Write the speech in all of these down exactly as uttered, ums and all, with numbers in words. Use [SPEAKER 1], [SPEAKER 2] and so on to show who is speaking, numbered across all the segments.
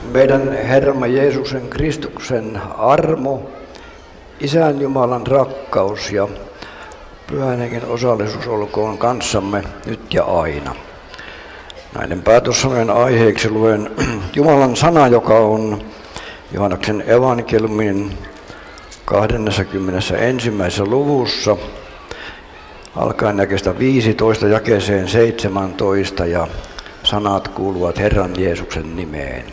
[SPEAKER 1] Meidän Herramme Jeesuksen Kristuksen armo, Isän Jumalan rakkaus ja Pyhän Hengen osallisuus olkoon kanssamme nyt ja aina. Näiden päätössanojen aiheeksi luen Jumalan sana, joka on Johanneksen evankeliumin kaksikymmentäyksi. luvussa, alkaen jakeesta viisitoista jakeeseen seitsemäntoista, ja sanat kuuluvat Herran Jeesuksen nimeen.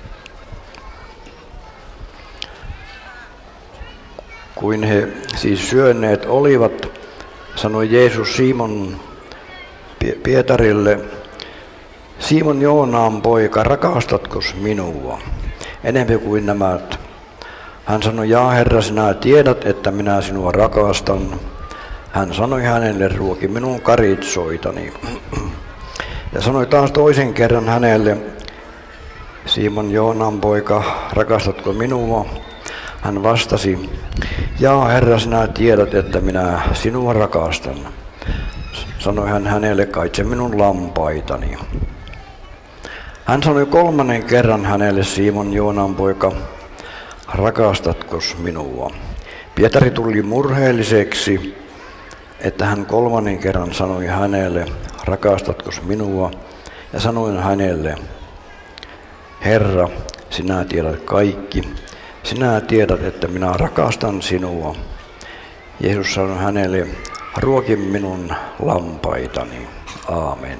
[SPEAKER 1] Kuin he siis syöneet olivat, sanoi Jeesus Simon Pietarille: Simon Joonaan poika, rakastatko minua enemmän kuin nämä? Hän sanoi: Jaa, Herra, sinä tiedät, että minä sinua rakastan. Hän sanoi hänelle: ruoki minun karitsoitani. Ja sanoi taas toisen kerran hänelle: Simon Joonaan poika, rakastatko minua? Hän vastasi: Jaa, Herra, sinä tiedät, että minä sinua rakastan. Sanoi hän hänelle: kaitse minun lampaitani. Hän sanoi kolmannen kerran hänelle: Simon Joonaan poika, rakastatko minua? Pietari tuli murheelliseksi, että hän kolmannen kerran sanoi hänelle: rakastatko minua? Ja sanoin hänelle: Herra, sinä tiedät kaikki. Sinä tiedät, että minä rakastan sinua. Jeesus sanoi hänelle: ruoki minun lampaitani. Aamen.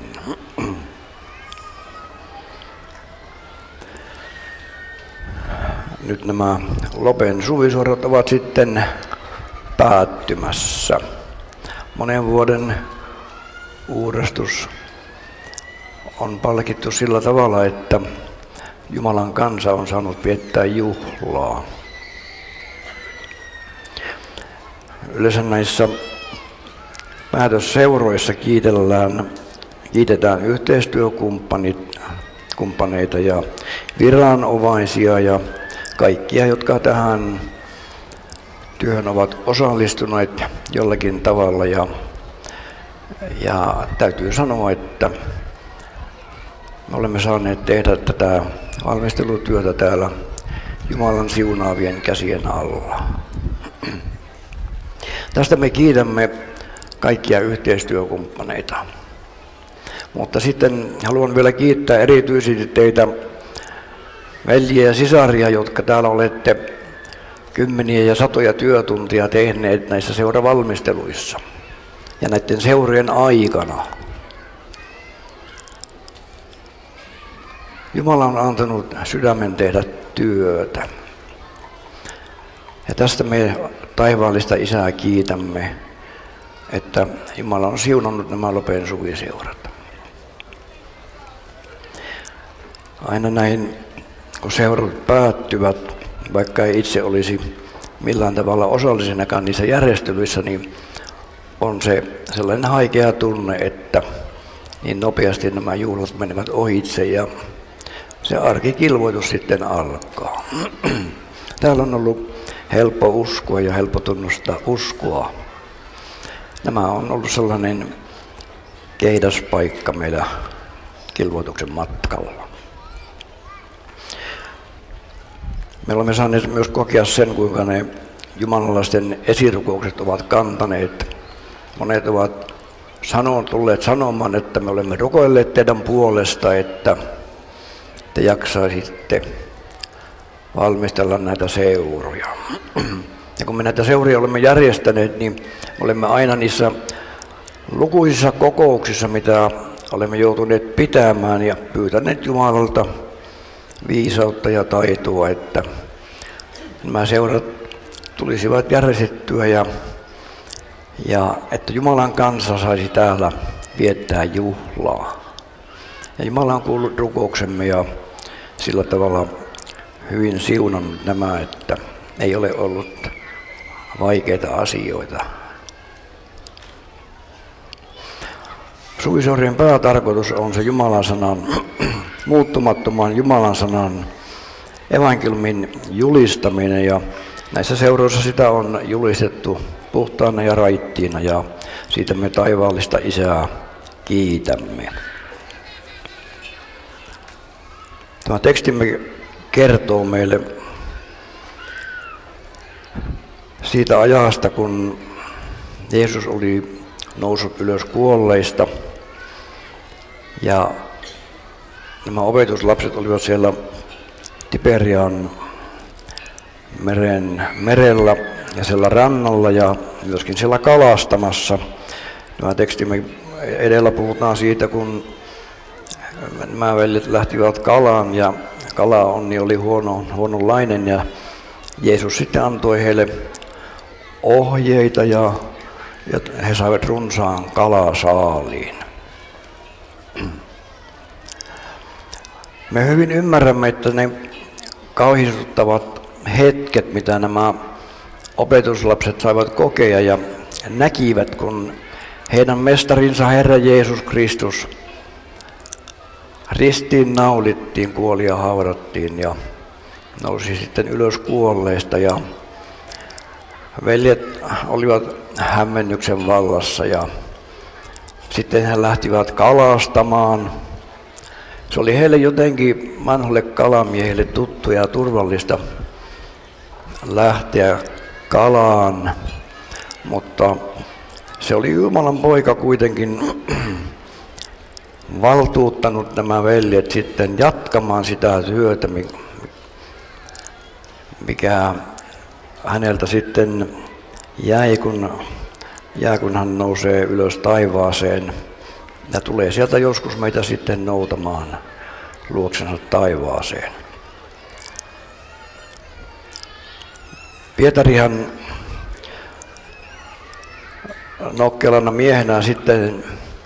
[SPEAKER 1] Nyt nämä Lopen suvisuorat ovat sitten päättymässä. Monen vuoden uurastus on palkittu sillä tavalla, että Jumalan kansa on saanut viettää juhlaa. Yleensä näissä päätösseuroissa kiitellään, kiitetään yhteistyökumppaneita ja viranomaisia ja kaikkia, jotka tähän työhön ovat osallistuneet jollakin tavalla. Ja, ja täytyy sanoa, että me olemme saaneet tehdä tätä valmistelutyötä täällä Jumalan siunaavien käsien alla. Tästä me kiitämme kaikkia yhteistyökumppaneita. Mutta sitten haluan vielä kiittää erityisesti teitä veljiä ja sisaria, jotka täällä olette kymmeniä ja satoja työtuntia tehneet näissä seuravalmisteluissa ja näiden seurojen aikana. Jumala on antanut sydämen tehdä työtä. Ja tästä me taivaallista Isää kiitämme, että Jumala on siunannut nämä Lopen suviseurat. Aina näin, kun seurat päättyvät, vaikka ei itse olisi millään tavalla osallisenakaan niissä järjestelyissä, niin on se sellainen haikea tunne, että niin nopeasti nämä juhlat menevät ohitse ja se arkikilvoitus sitten alkaa. Täällä on ollut helppo uskoa ja helppo tunnustaa uskoa. Nämä on ollut sellainen keidaspaikka meidän kilvoituksen matkalla. Me olemme saaneet myös kokea sen, kuinka ne jumalalaisten esirukoukset ovat kantaneet. Monet ovat sanon, tulleet sanomaan, että me olemme rukoilleet teidän puolesta, että te jaksaisitte valmistella näitä seuroja. Ja kun me näitä seuria olemme järjestäneet, niin olemme aina niissä lukuisissa kokouksissa, mitä olemme joutuneet pitämään ja pyytäneet Jumalalta viisautta ja taitoa, että nämä seurat tulisivat järjestettyä ja, ja että Jumalan kansa saisi täällä viettää juhlaa. Ja Jumala on kuullut rukouksemme ja sillä tavalla hyvin siunannut nämä, että ei ole ollut vaikeita asioita. Suviseurien päätarkoitus on se Jumalan sanan, muuttumattoman Jumalan sanan evankeliumin julistaminen, ja näissä seuroissa sitä on julistettu puhtaana ja raittiina, ja siitä me taivaallista Isää kiitämme. Tämä tekstimme kertoo meille siitä ajasta, kun Jeesus oli noussut ylös kuolleista ja nämä opetuslapset olivat siellä Tiberian meren, merellä ja siellä rannalla ja myöskin siellä kalastamassa. Tämä tekstimme edellä puhutaan siitä, kun nämä veljet lähtivät kalaan ja kala onni oli huono, huononlainen ja Jeesus sitten antoi heille ohjeita ja, ja he saivat runsaan kalasaaliin. Me hyvin ymmärrämme, että ne kauhistuttavat hetket, mitä nämä opetuslapset saivat kokea ja näkivät, kun heidän mestarinsa Herra Jeesus Kristus ristiin naulittiin, kuoli ja haudattiin ja nousi sitten ylös kuolleista ja veljet olivat hämmennyksen vallassa ja sitten he lähtivät kalastamaan. Se oli heille jotenkin vanhoille kalamiehille tuttu ja turvallista lähteä kalaan, mutta se oli Jumalan poika kuitenkin valtuuttanut nämä veljet sitten jatkamaan sitä työtä, mikä häneltä sitten jäi, kun, jää, kun hän nousee ylös taivaaseen ja tulee sieltä joskus meitä sitten noutamaan luoksensa taivaaseen. Pietarihan nokkelana miehenä sitten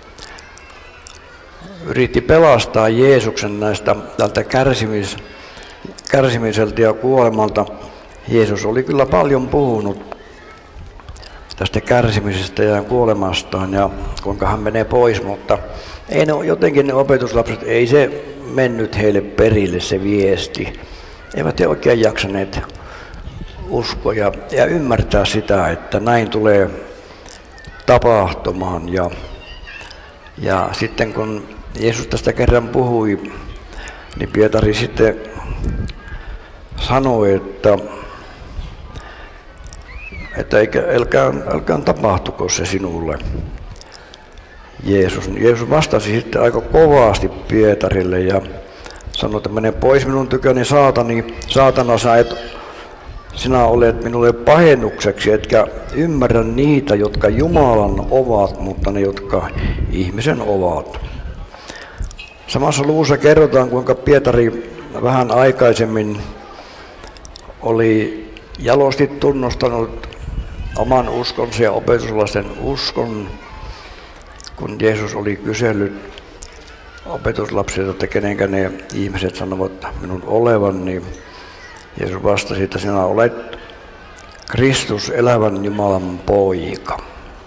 [SPEAKER 1] yritti pelastaa Jeesuksen näistä tältä kärsimis, kärsimiseltä ja kuolemalta. Jeesus oli kyllä paljon puhunut tästä kärsimisestä ja kuolemastaan ja kuinka hän menee pois, mutta ei ne, jotenkin ne opetuslapset, ei se mennyt heille perille se viesti. Eivät he oikein jaksaneet uskoa ja, ja ymmärtää sitä, että näin tulee tapahtumaan. Ja, ja sitten kun Jeesus tästä kerran puhui, niin Pietari sitten sanoi, että että älkää, älkää tapahtuko se sinulle, Jeesus. Jeesus vastasi sitten aika kovasti Pietarille ja sanoi, että mene pois minun tyköni saatani, saatana, sä et, sinä olet minulle pahennukseksi, etkä ymmärrä niitä, jotka Jumalan ovat, mutta ne, jotka ihmisen ovat. Samassa luvussa kerrotaan, kuinka Pietari vähän aikaisemmin oli jalosti tunnustanut oman uskonsa ja opetuslasten uskon, kun Jeesus oli kysellyt opetuslapsilta, että kenenkä ne ihmiset sanovat minun olevan, niin Jeesus vastasi, että sinä olet Kristus, elävän Jumalan poika.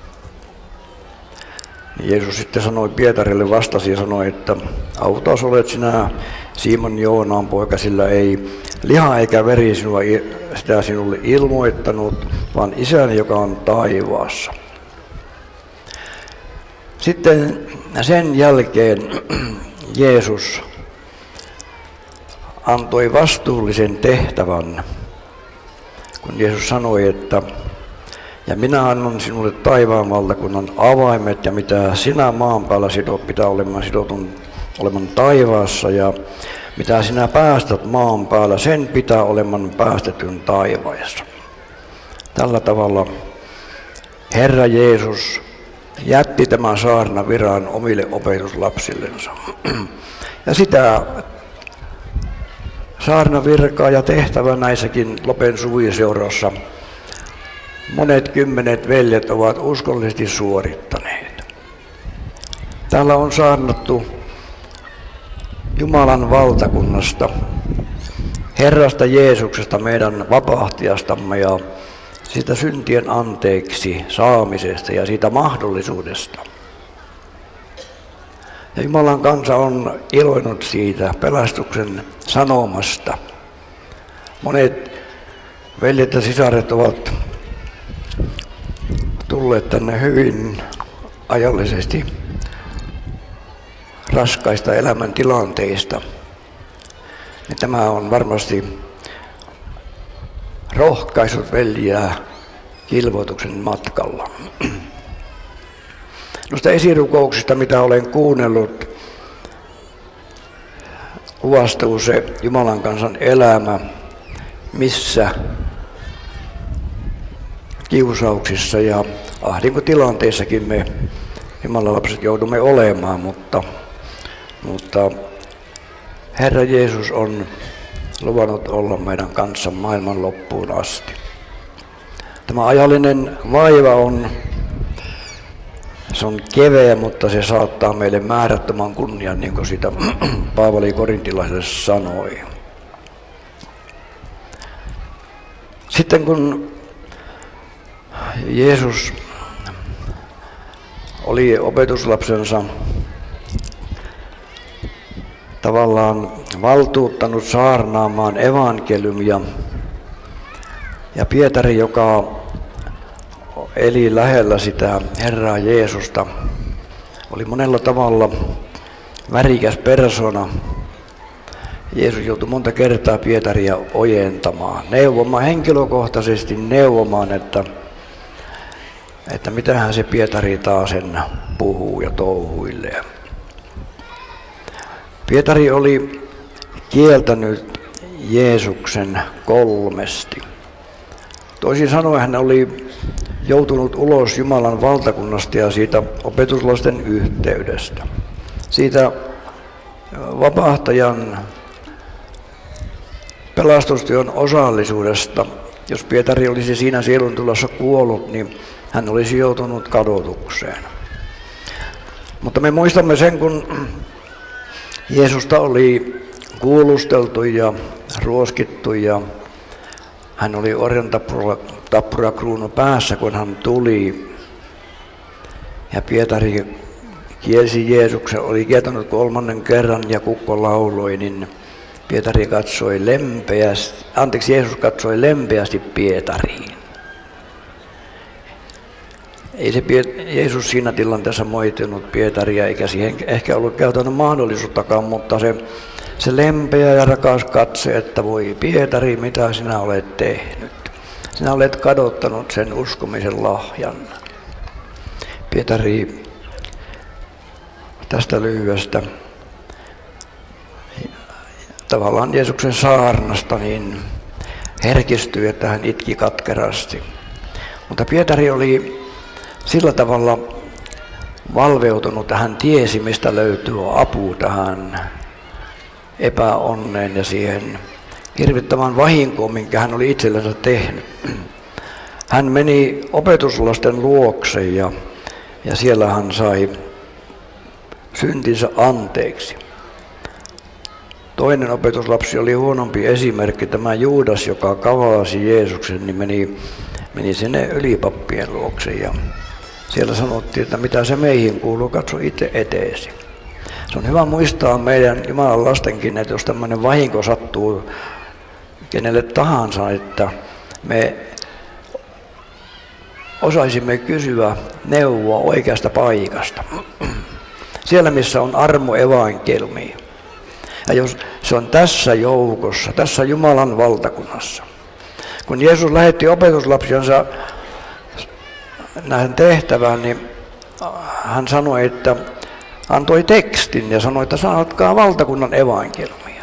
[SPEAKER 1] Jeesus sitten sanoi Pietarille, vastasi ja sanoi, että autas olet sinä Simon Joonaan poika, sillä ei liha eikä veri sinua, sitä sinulle ilmoittanut, vaan Isäni, joka on taivaassa. Sitten sen jälkeen Jeesus antoi vastuullisen tehtävän, kun Jeesus sanoi, että ja minä annan sinulle taivaan valtakunnan avaimet, ja mitä sinä maan päällä sidot, pitää olemaan sidotun olemaan taivaassa, ja mitä sinä päästät maan päällä, sen pitää olemaan päästetyn taivaassa. Tällä tavalla Herra Jeesus jätti tämän saarnaviran omille opetuslapsillensa. Ja sitä saarnavirkaa ja tehtävää näissäkin Lopen suviseurassa monet kymmenet veljet ovat uskollisesti suorittaneet. Täällä on saarnattu Jumalan valtakunnasta, Herrasta Jeesuksesta, meidän vapahtajastamme ja siitä syntien anteeksi saamisesta ja siitä mahdollisuudesta. Ja Jumalan kansa on iloinut siitä pelastuksen sanomasta. Monet veljet ja sisaret ovat tulleet tänne hyvin ajallisesti raskaista elämäntilanteista. niin tämä on varmasti rohkaisut veljeä kilvoituksen matkalla. Noista esirukouksista, mitä olen kuunnellut, kuvastuu se Jumalan kansan elämä, missä kiusauksissa ja ahdinkotilanteissakin me Jumalan lapset joudumme olemaan, mutta, mutta Herra Jeesus on luvannut olla meidän kanssa maailman loppuun asti. Tämä ajallinen vaiva on, se on keveä, mutta se saattaa meille määrättömän kunnian, niin kuin sitä Paavali korintilaiselle sanoi. Sitten kun Jeesus oli opetuslapsensa tavallaan valtuuttanut saarnaamaan evankeliumia, ja Pietari, joka eli lähellä sitä Herraa Jeesusta, oli monella tavalla värikäs persona. Jeesus joutui monta kertaa Pietaria ojentamaan, neuvomaan, henkilökohtaisesti neuvomaan, että, että mitähän se Pietari taas sen puhuu ja touhuilee. Pietari oli kieltänyt Jeesuksen kolmesti. Toisin sanoen hän oli joutunut ulos Jumalan valtakunnasta ja siitä opetuslasten yhteydestä. Siitä vapahtajan pelastustyön osallisuudesta. Jos Pietari olisi siinä sieluntulossa kuollut, niin hän olisi joutunut kadotukseen. Mutta me muistamme sen, kun Jeesusta oli kuulusteltu ja ruoskittu ja hän oli orjan tappura kruunu päässä, kun hän tuli. Ja Pietari kielsi Jeesuksen, oli kieltänyt kolmannen kerran ja kukko lauloi, niin Pietari katsoi lempeästi, anteeksi, Jeesus katsoi lempeästi Pietariin. Ei se Jeesus siinä tilanteessa moittinut Pietaria, eikä siihen ehkä ollut käytännön mahdollisuuttakaan, mutta se, se lempeä ja rakas katse, että voi Pietari, mitä sinä olet tehnyt. Sinä olet kadottanut sen uskomisen lahjan. Pietari tästä lyhyestä tavallaan Jeesuksen saarnasta niin herkistyi, että hän itki katkerasti. Mutta Pietari oli sillä tavalla valveutunut, että hän tiesi, mistä löytyy apu tähän epäonneen ja siihen hirvittävän vahinkoon, minkä hän oli itsellensä tehnyt. Hän meni opetuslasten luokse ja, ja siellä hän sai syntinsä anteeksi. Toinen opetuslapsi oli huonompi esimerkki, tämä Juudas, joka kavasi Jeesuksen, niin meni, meni sinne ylipappien luokse ja siellä sanottiin, että mitä se meihin kuuluu, katso itse eteesi. Se on hyvä muistaa meidän Jumalan lastenkin, että jos tämmöinen vahinko sattuu kenelle tahansa, että me osaisimme kysyä neuvoa oikeasta paikasta. Siellä, missä on armo evankeliumi. Ja jos se on tässä joukossa, tässä Jumalan valtakunnassa. Kun Jeesus lähetti opetuslapsiansa näihin tehtävään, niin hän sanoi, että antoi tekstin ja sanoi, että sanotkaa valtakunnan evankeliumia.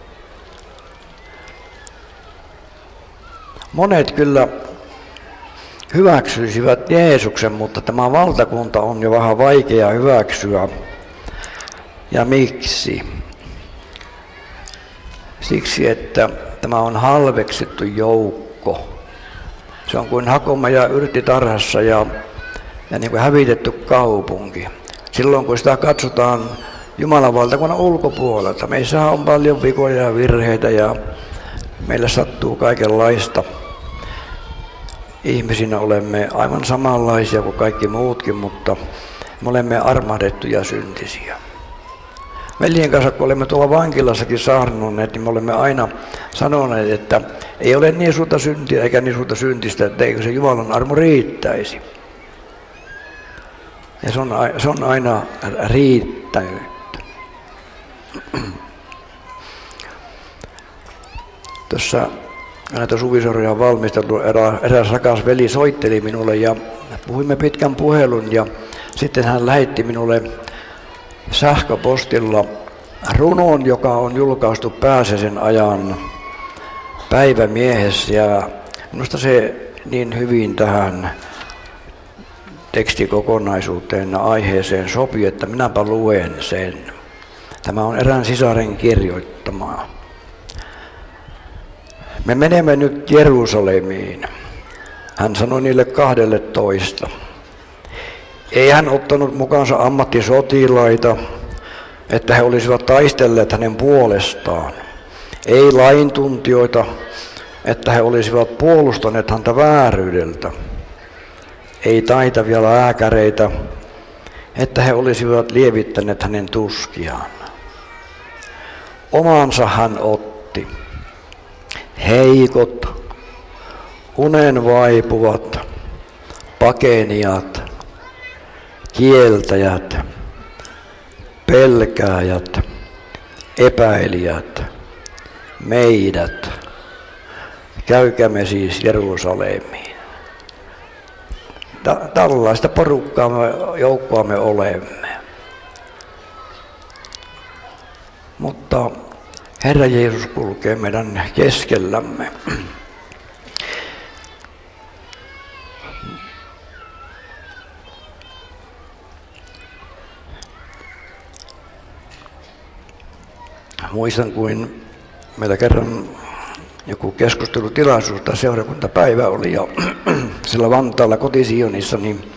[SPEAKER 1] Monet kyllä hyväksyisivät Jeesuksen, mutta tämä valtakunta on jo vähän vaikea hyväksyä. Ja miksi? Siksi, että tämä on halveksittu joukko. Se on kuin hakoma ja yrttitarhassa ja, ja niin kuin hävitetty kaupunki. Silloin kun sitä katsotaan Jumalan valtakunnan ulkopuolelta, meissä on paljon vikoja ja virheitä ja meillä sattuu kaikenlaista. Ihmisinä olemme aivan samanlaisia kuin kaikki muutkin, mutta me olemme armahdettuja syntisiä. Veljen kanssa, kun olemme tuolla vankilassakin saarnoneet, niin me olemme aina sanoneet, että ei ole niin suurta syntiä eikä niin suurta syntistä, että eikö se Jumalan armo riittäisi. Ja se on, se on aina riittänyt. Tuossa näitä suviseuroja on valmisteltu, eräs rakas veli soitteli minulle ja puhuimme pitkän puhelun ja sitten hän lähetti minulle sähköpostilla runon, joka on julkaistu Pääsiäisen ajan Päivämiehessä ja minusta se niin hyvin tähän tekstikokonaisuuteen ja aiheeseen sopii, että minäpä luen sen. Tämä on erään sisaren kirjoittamaa. Me menemme nyt Jerusalemiin, hän sanoi niille kahdelle toista. Ei hän ottanut mukaansa ammattisotilaita, että he olisivat taistelleet hänen puolestaan. Ei laintuntijoita, että he olisivat puolustaneet häntä vääryydeltä. Ei taitavia lääkäreitä, että he olisivat lievittäneet hänen tuskiaan. Omansa hän otti. Heikot, unen vaipuvat, pakenijat, kieltäjät, pelkääjät, epäilijät, meidät. Käykäämme siis Jerusalemiin. Tällaista porukkaa me, joukkoa me olemme. Mutta Herra Jeesus kulkee meidän keskellämme. Muistan, kuin meillä kerran joku keskustelutilaisuus tai seurakuntapäivä oli ja sillä Vantaalla koti-Sionissa, niin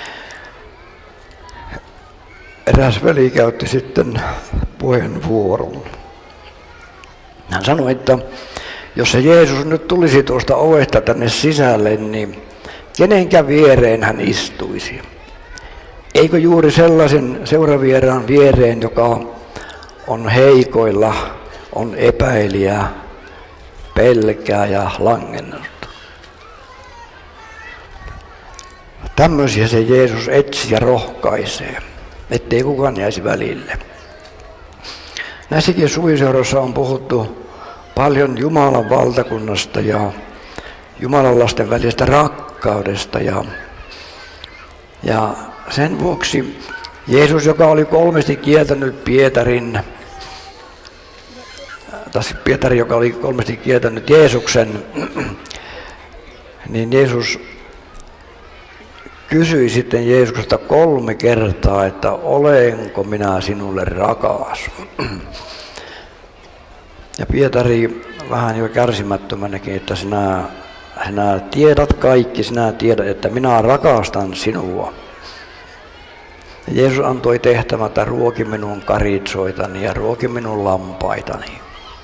[SPEAKER 1] eräs veli käytti sitten puheenvuoron. Hän sanoi, että jos se Jeesus nyt tulisi tuosta ovesta tänne sisälle, niin kenenkä viereen hän istuisi? Eikö juuri sellaisen seuravieraan viereen, joka on heikoilla, on epäilijä, pelkää ja langennut? Tämmöisiä se Jeesus etsi ja rohkaisee, ettei kukaan jäisi välille. Näissäkin suviseuroissa on puhuttu paljon Jumalan valtakunnasta ja Jumalan lasten välisestä rakkaudesta. Ja, ja sen vuoksi Jeesus, joka oli kolmesti kieltänyt Pietarin, tai Pietari, joka oli kolmesti kieltänyt Jeesuksen, niin Jeesus kysyi sitten Jeesuksesta kolme kertaa, että olenko minä sinulle rakas? Ja Pietari vähän jo kärsimättömänäkin, että sinä, sinä tiedät kaikki, sinä tiedät, että minä rakastan sinua. Ja Jeesus antoi tehtävän, että ruoki minun karitsoitani ja ruoki minun lampaitani.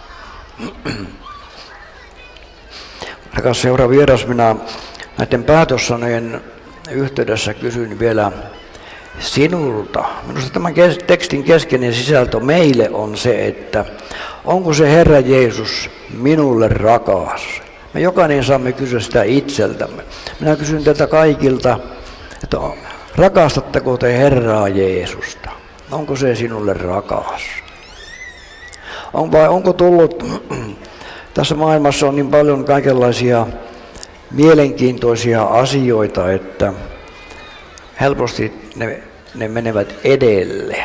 [SPEAKER 1] Rakas seuravieras, minä näiden päätössanojen yhteydessä kysyn vielä sinulta. Minusta tämän tekstin keskeinen sisältö meille on se, että onko se Herra Jeesus minulle rakas? Me jokainen saamme kysyä sitä itseltämme. Minä kysyn teiltä kaikilta, että rakastatteko te Herraa Jeesusta? Onko se sinulle rakas? On, vai onko tullut, tässä maailmassa on niin paljon kaikenlaisia mielenkiintoisia asioita, että helposti ne, ne menevät edelle.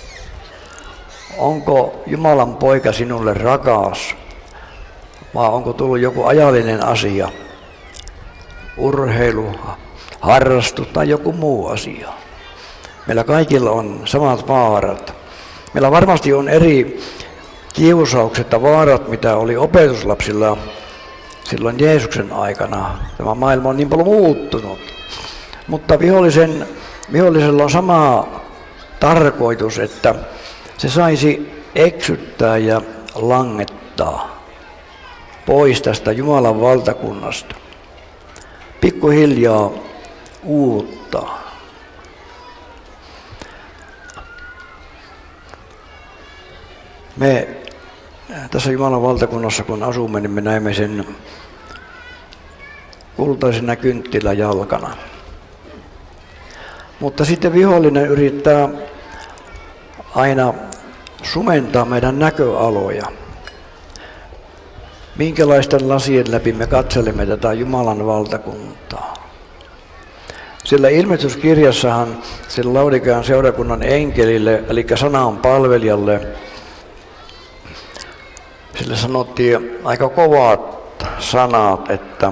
[SPEAKER 1] Onko Jumalan poika sinulle rakas, vai onko tullut joku ajallinen asia, urheilu, harrastus tai joku muu asia? Meillä kaikilla on samat vaarat. Meillä varmasti on eri kiusaukset ja vaarat, mitä oli opetuslapsilla silloin Jeesuksen aikana. Tämä maailma on niin paljon muuttunut. Mutta vihollisen, vihollisella on sama tarkoitus, että se saisi eksyttää ja langettaa pois tästä Jumalan valtakunnasta. Pikkuhiljaa uuttaa. Me tässä Jumalan valtakunnassa, kun asumme, niin me näemme sen kultaisena kynttiläjalkana. Mutta sitten vihollinen yrittää aina sumentaa meidän näköaloja. minkälaisten lasien läpi me katselemme tätä Jumalan valtakuntaa. Sillä ilmestyskirjassahan sillä Laodikean seurakunnan enkelille, eli sanan palvelijalle, sille sanottiin aika kovat sanat, että,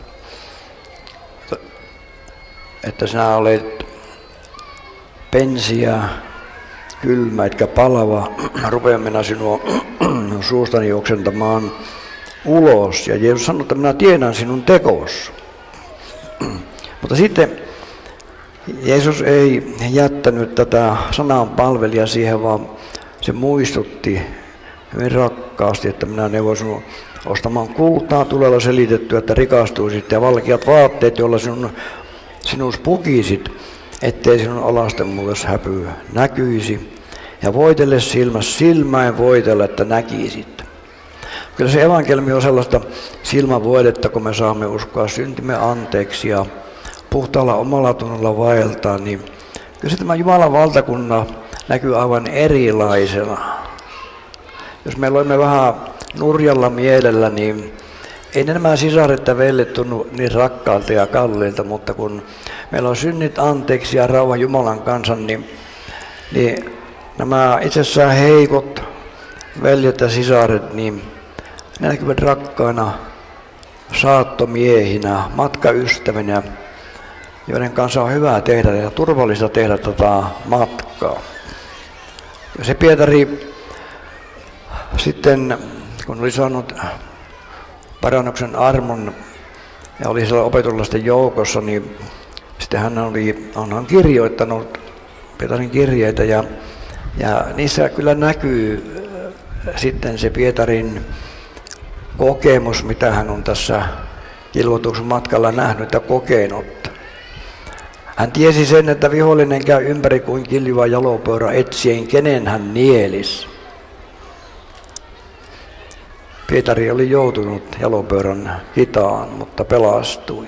[SPEAKER 1] että sinä olet pensiä, kylmä, etkä palava, rupean minä sinua suustani oksentamaan ulos. Ja Jeesus sanoi, että minä tiedän sinun tekos. Mutta sitten Jeesus ei jättänyt tätä sanan palvelijaa siihen, vaan se muistutti hyvin rakkaasti, että minä neuvon sinun ostamaan kultaa tulella selitettyä, että rikastuisit, ja valkeat vaatteet, joilla sinun, sinus pukisit, ettei sinun alastenmuutos häpy näkyisi, ja voitelle silmäs silmäin voitella, että näkisit. Kyllä se evankeliumi on sellaista silmävoidetta, kun me saamme uskoa syntimme anteeksi ja puhtaalla omalla tunnolla vaeltaa, niin kyllä se tämä Jumalan valtakunnan näkyy aivan erilaisena. Jos me loimme vähän nurjalla mielellä, niin ei nämä sisaret ja veljet tunnu niin rakkaalta ja kalliilta, mutta kun meillä on synnit anteeksi ja rauha Jumalan kansan, niin, niin nämä itsessään heikot veljet ja sisaret, niin ne näkyvät rakkaina saattomiehinä, matkaystävinä, joiden kanssa on hyvä tehdä ja turvallista tehdä tätä matkaa. Ja se Pietari sitten, kun oli saanut parannuksen armon ja oli siellä opetuslaisten joukossa, niin sitten hän oli, on kirjoittanut Pietarin kirjeitä ja, ja niissä kyllä näkyy sitten se Pietarin kokemus, mitä hän on tässä kilvoituksen matkalla nähnyt ja kokenut. Hän tiesi sen, että vihollinen käy ympäri kuin kiljuva jalopöyrä etsien, kenen hän nielis. Pietari oli joutunut jalopöyrän hitaan, mutta pelastui.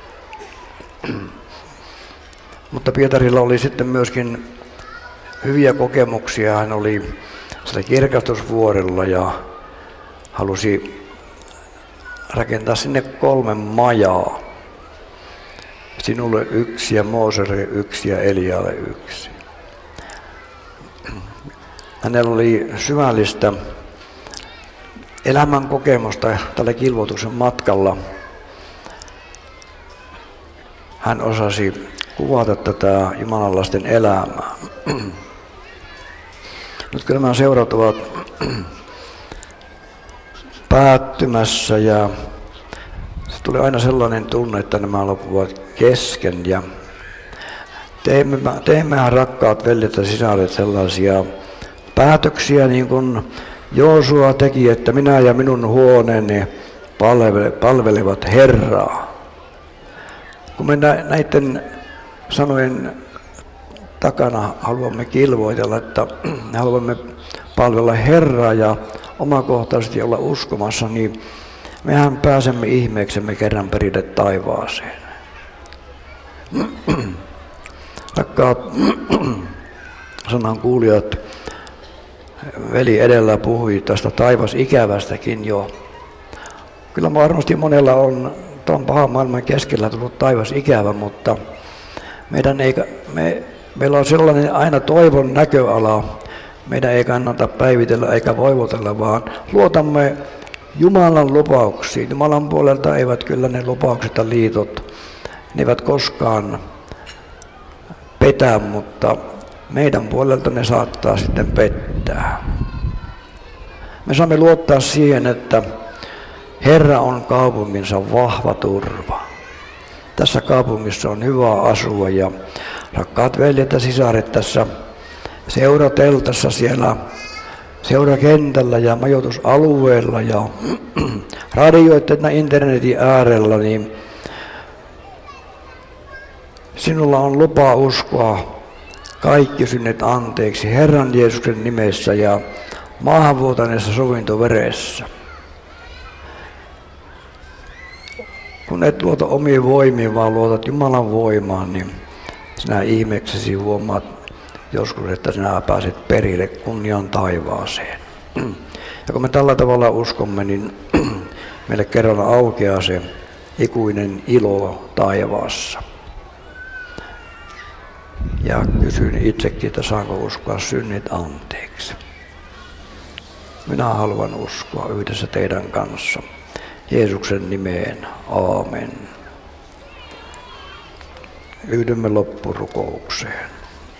[SPEAKER 1] Mutta Pietarilla oli sitten myöskin hyviä kokemuksia. Hän oli siellä Kirkastusvuorella ja halusi rakentaa sinne kolme majaa. Sinulle yksi ja Mooselle yksi ja Elialle yksi. Hänellä oli syvällistä elämän kokemusta tällä kilvoituksen matkalla. Hän osasi kuvata tätä Jumalan lasten elämää. Nyt kun nämä seurat ovat päättymässä ja se tuli aina sellainen tunne, että nämä loppuvat kesken. Ja teemme, teemmehän rakkaat veljet ja sisaret sellaisia päätöksiä niin kuin Joosua teki, että minä ja minun huoneeni palvele, palvelevat Herraa. Kun me näiden sanojen takana haluamme kilvoitella, että haluamme palvella Herraa ja omakohtaisesti olla uskomassa, niin mehän pääsemme ihmeeksemme kerran perille taivaaseen. Rakkaat sanan kuulijat, veli edellä puhui tästä taivasikävästäkin jo. Kyllä varmasti monella on tuon pahan maailman keskellä tullut taivasikävä, mutta meidän ei, me, meillä on sellainen aina toivon näköala. Meidän ei kannata päivitellä eikä voivotella, vaan luotamme Jumalan lupauksiin. Jumalan puolelta eivät kyllä ne lupaukset ja liitot, ne eivät koskaan petä, mutta meidän puolelta ne saattaa sitten pettää. Me saamme luottaa siihen, että Herra on kaupunginsa vahva turva. Tässä kaupungissa on hyvä asua ja rakkaat veljet ja sisaret tässä seurateltassa siellä seurakentällä ja majoitusalueella ja radioiden ja internetin äärellä, niin sinulla on lupa uskoa kaikki synnet anteeksi Herran Jeesuksen nimessä ja maahanvuotaneessa sovintoveressä. Kun et luota omiin voimiin, vaan luotat Jumalan voimaan, niin sinä ihmeeksesi huomaat joskus, että sinä pääset perille kunnian taivaaseen. Ja kun me tällä tavalla uskomme, niin meille kerran aukeaa se ikuinen ilo taivaassa. Ja kysyn itsekin, että saanko uskoa synnit anteeksi. Minä haluan uskoa yhdessä teidän kanssa. Jeesuksen nimeen. Aamen. Yhdymme loppurukoukseen.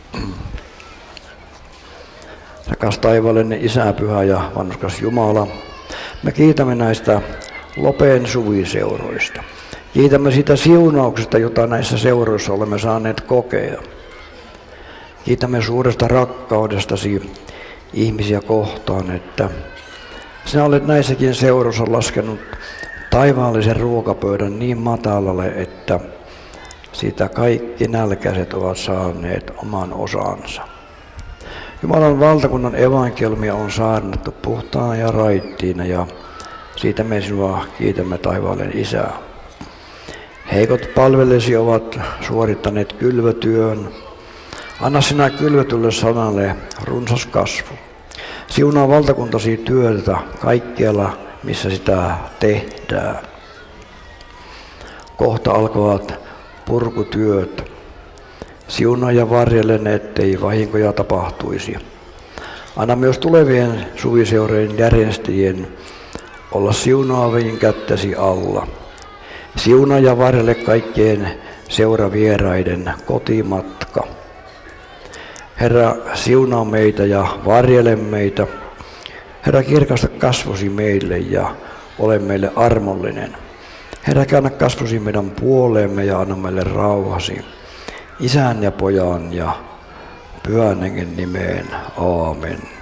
[SPEAKER 1] Rakas taivaallinen Isä, Pyhä ja vanhurskas Jumala, me kiitämme näistä Lopen suviseuroista. Kiitämme siitä siunauksesta, jota näissä seuroissa olemme saaneet kokea. Kiitämme suuresta rakkaudestasi ihmisiä kohtaan, että sinä olet näissäkin seuroissa laskenut taivaallisen ruokapöydän niin matalalle, että siitä kaikki nälkäiset ovat saaneet oman osansa. Jumalan valtakunnan evankeliumia on saarnattu puhtaana ja raittiina, ja siitä me sinua kiitämme, taivaallinen Isä. Heikot palvellesi ovat suorittaneet kylvötyön. Anna sinä kylvetylle sanalle runsas kasvu. Siunaa valtakuntasi työtä kaikkialla, missä sitä tehdään. Kohta alkavat purkutyöt. Siunaa ja varjele, ettei vahinkoja tapahtuisi. Anna myös tulevien suviseurojen järjestäjien olla siunaavien kättäsi alla. Siunaa ja varjele kaikkien seuravieraiden kotimatka. Herra, siunaa meitä ja varjele meitä. Herra, kirkasta kasvosi meille ja ole meille armollinen. Herra, käännä kasvosi meidän puoleemme ja anna meille rauhasi. Isän ja Pojan ja Pyhän Hengen nimeen. Aamen.